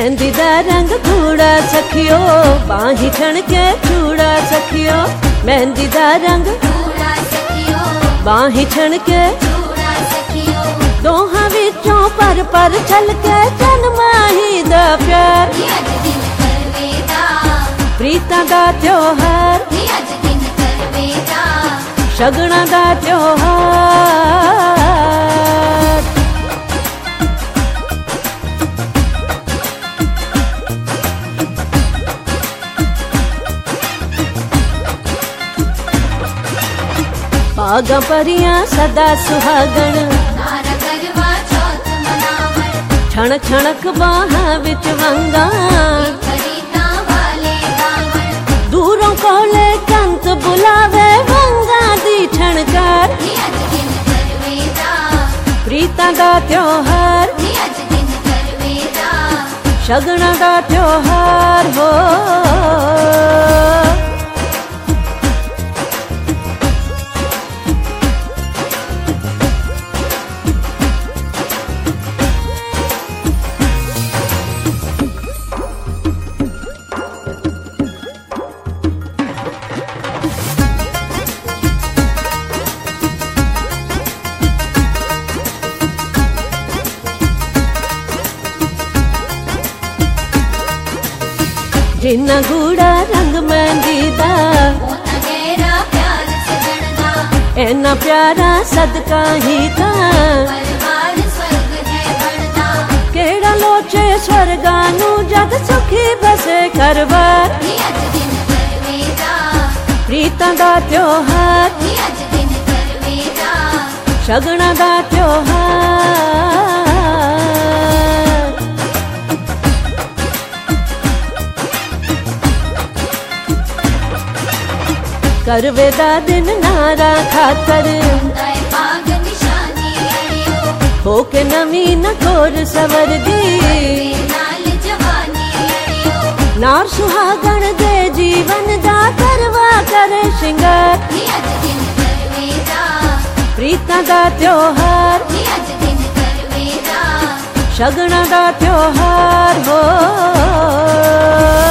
मेहंदी दा रंग कूड़ा सखियो बाही छण के चूड़ा सखियो मेहंदी दा रंग कूड़ा सखियो बाही छण के चूड़ा सखियो दोहां विचों पर छलके जन्माही दा प्यार प्रीतां दा त्योहार शगना दा त्योहार पागा परियां सदा सुहागण छण छणक बाहां विच वंगा दूरों कोले कंत बुलावे वंगा दी छणकार प्रीतां दा त्योहार शगना दा त्योहार हो जिन्ना गूड़ा रंग मेहंदी दा ऐना प्यारा सदका ही था केड़ा लोचे स्वर्गा नू जग सुखी बसे घरबार प्रीतां दा त्योहार शगना दा त्योहार करवे दा दिन नारा खातर होके नवी न घोर सवर दी नार सुहागण दे जीवन दा करवा करे श्रृंगार प्रीतां दा त्योहार शगना दा त्योहार हो